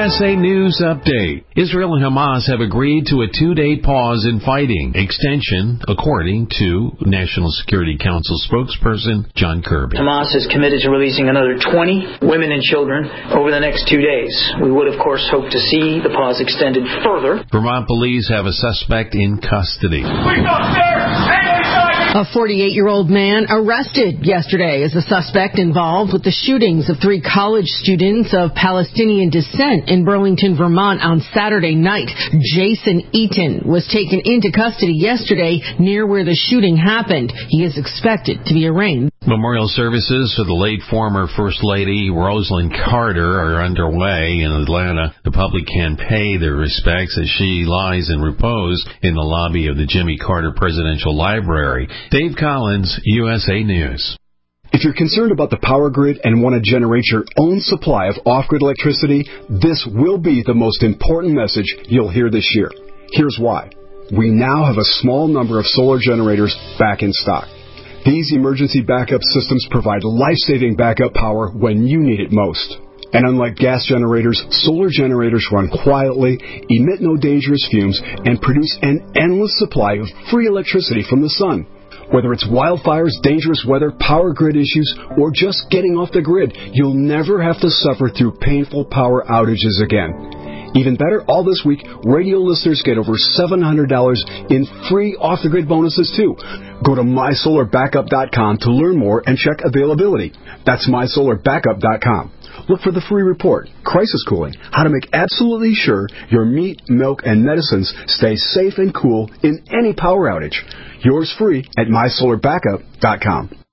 USA News Update. Israel and Hamas have agreed to a 2-day pause in fighting extension, according to National Security Council spokesperson John Kirby. Hamas is committed to releasing another 20 women and children over the next 2 days. We would, of course, hope to see the pause extended further. Vermont police have a suspect in custody. A 48-year-old man arrested yesterday as a suspect involved with the shootings of 3 college students of Palestinian descent in Burlington, Vermont on Saturday night. Jason Eaton was taken into custody yesterday near where the shooting happened. He is expected to be arraigned. Memorial services for the late former First Lady Rosalynn Carter are underway in Atlanta. The public can pay their respects as she lies in repose in the lobby of the Jimmy Carter Presidential Library. Dave Collins, USA News. If you're concerned about the power grid and want to generate your own supply of off-grid electricity, this will be the most important message you'll hear this year. Here's why. We now have a small number of solar generators back in stock. These emergency backup systems provide life-saving backup power when you need it most. And unlike gas generators, solar generators run quietly, emit no dangerous fumes, and produce an endless supply of free electricity from the sun. Whether it's wildfires, dangerous weather, power grid issues, or just getting off the grid, you'll never have to suffer through painful power outages again. Even better, all this week, radio listeners get over $700 in free off-the-grid bonuses, too. Go to MySolarBackup.com to learn more and check availability. That's MySolarBackup.com. Look for the free report, Crisis Cooling, how to make absolutely sure your meat, milk, and medicines stay safe and cool in any power outage. Yours free at MySolarBackup.com.